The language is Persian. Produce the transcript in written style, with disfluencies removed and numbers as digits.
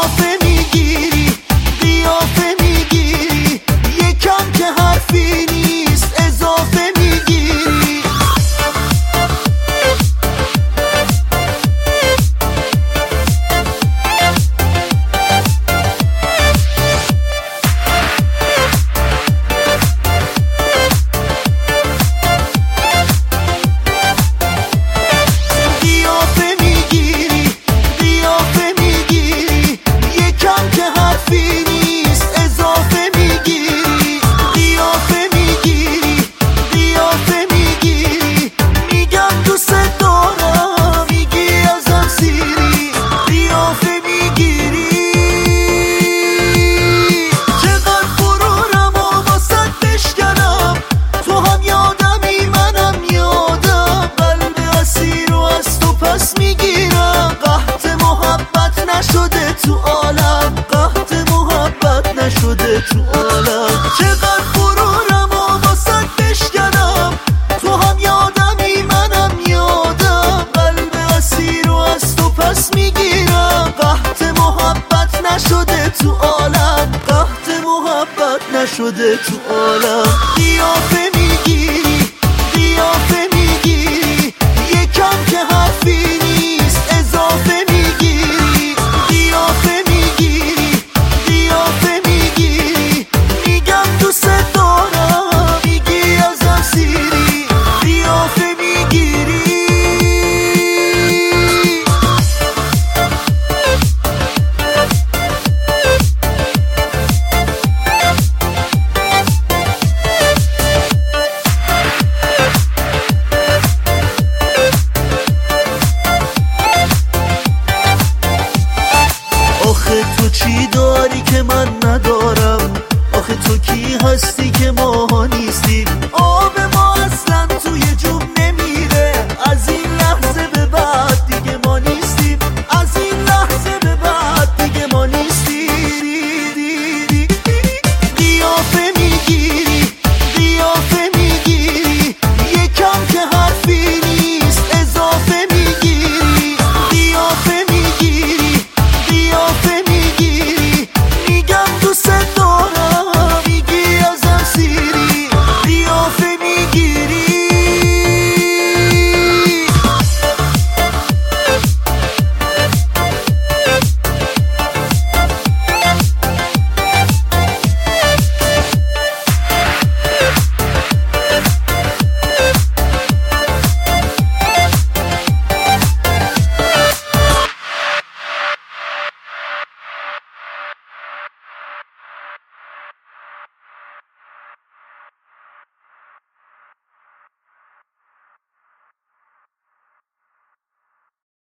قیافه میگیری قیافه میگیری یکم که حرفی نیست اضافه میگیری تو عالم قحط محبت نشده تو عالم چقدر غرورم و واسد بشکنم تو هم یادمی منم یادم قلب اسیر و از تو پس میگیرم قحط محبت نشده تو عالم قحط محبت نشده تو عالم قیافه میگیری قیافه میگیری یکم که حرفی نیست اضافه میگیری قیافه میگیری قیافه میگیری میگم دوست دارم میگی ازم سیری قیافه میگیری آخه تو چی داری که من ندارم